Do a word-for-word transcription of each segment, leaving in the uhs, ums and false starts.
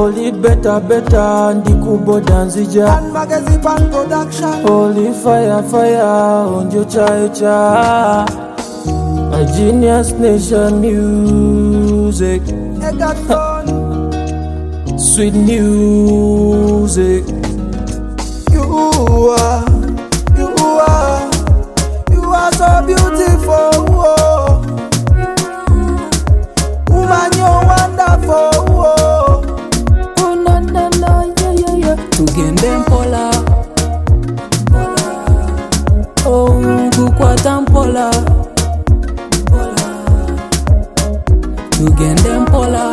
Holy better better ndikubo danzija and magazine pan production. Holy fire fire on your cha a genius nation music. I got fun. Sweet music. You are, you are, you are so beautiful. Oh. Woman, you're wonderful. Oh, oh no no no yeah yeah yeah. Tugende mpola, oh kukwata mpola. Tugende mpola,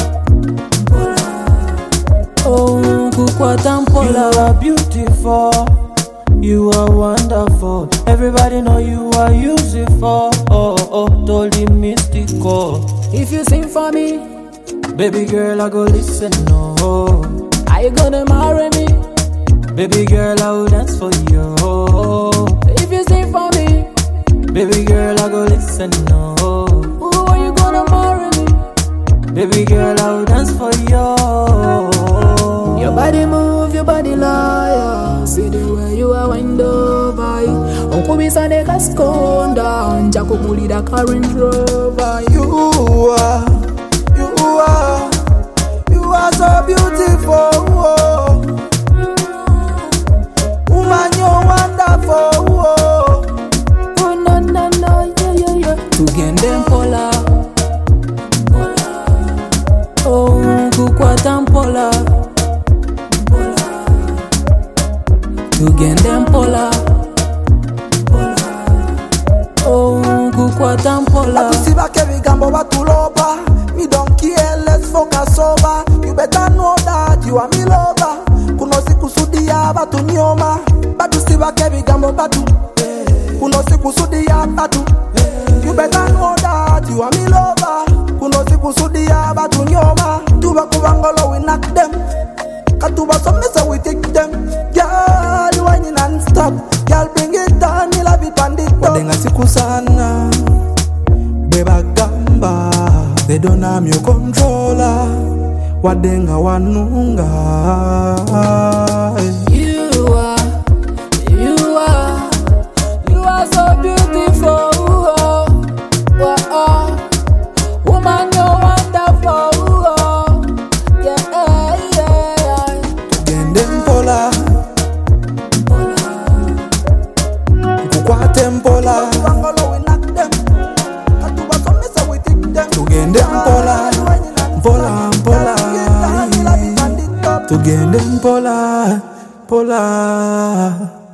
oh kukwata mpola. You are beautiful, you are wonderful. Everybody know you are useful. Oh oh, totally mystical. If you sing for me, baby girl, I go listen. No, are you gonna marry me? Baby girl, I will dance for you. If you sing for me, baby girl, I go listen. No, who are you gonna marry me? Baby girl, I will dance for you. Your body move, your body lie. See the way you are wind over. Onkubisa ne kaskonda, njako mulida current rover. you are, you are, you are so beautiful. Oh. Woman, you're wonderful. Oh, oh no no no yeah yeah yeah. Tugende mpola, oh kukwata mpola. Tugende mpola, oh kukwata mpola. Atusiba kebigambo batuloba. Me don't care, let's focus over. You better know that you are me lover. Kunosi kusudia batu nyoma. Batu siba kebigambo batu. Kunosi kusudia batu. You better know that you are me lover. Kunosi kusudia batu nyoma. Tuba kubangolo we knock them. Katuba some so we take them. Girl, you whining non-stop. Girl, bring it down, you love it on the top. Wadenga siku sana, beba gamba. They don't have your controller. Wadenga wanunga. you are, you are, you are so beautiful. Oh, oh, oh. Woman, you're wonderful. Oh, yeah, yeah, yeah. Tugende mpola, kukwate mpola. Tugende mpola, mpola, mpola. Tugende mpola, mpola.